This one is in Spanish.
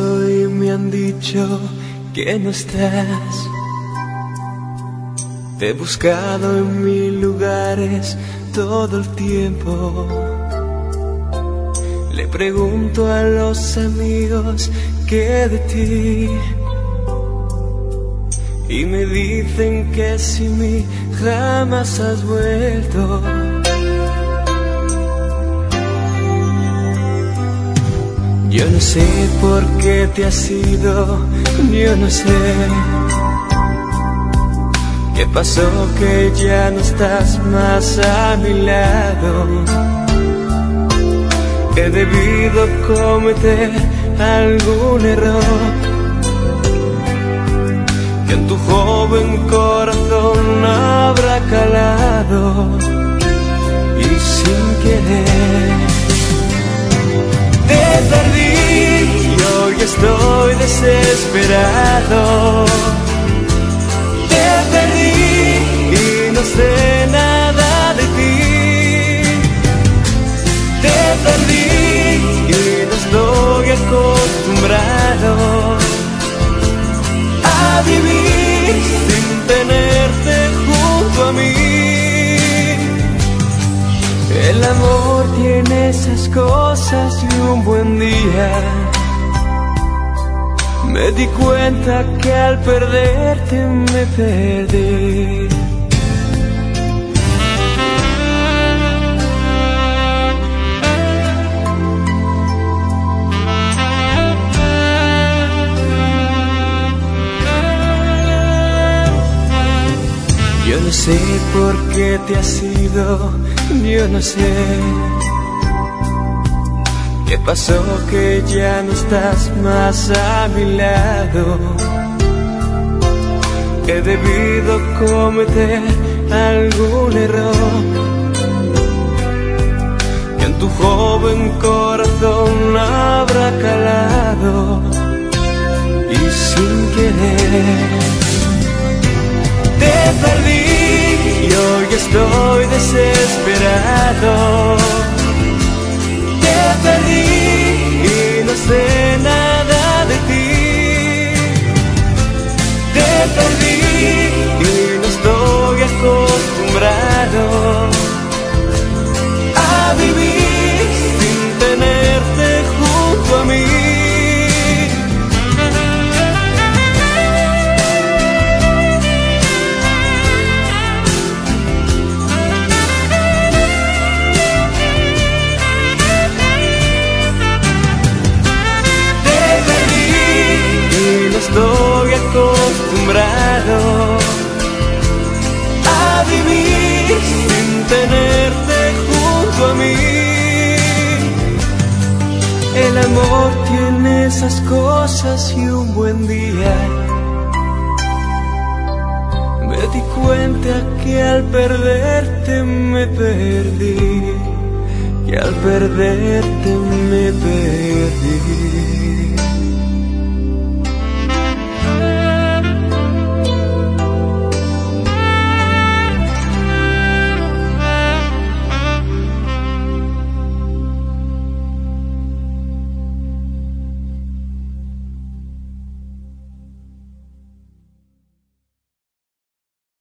y me han dicho que no estás. Te he buscado en mil lugares todo el tiempo. Le pregunto a los amigos qué de ti, y me dicen que sin mí jamás has vuelto. Yo no sé por qué te has ido, yo no sé qué pasó que ya no estás más a mi lado. He debido cometer algún error que en tu joven corazón habrá calado, y sin querer te perdí y hoy estoy desesperado. Te perdí y no sé nada de ti. Te perdí y no estoy acostumbrado a vivir sin tenerte junto a mí. El amor tiene esas cosas y un buen día me di cuenta que al perderte me perdí. Yo no sé por qué te has ido, yo no sé qué pasó que ya no estás más a mi lado. He debido cometer algún error que en tu joven corazón habrá calado, y sin querer te perdí y hoy estoy desesperado. Te perdí y no sé nada de ti. Te perdí y no estoy acostumbrado a vivir sin tenerte junto a mí. Estoy acostumbrado a vivir sin tenerte junto a mí. El amor tiene esas cosas y un buen día me di cuenta que al perderte me perdí, que al perderte me perdí.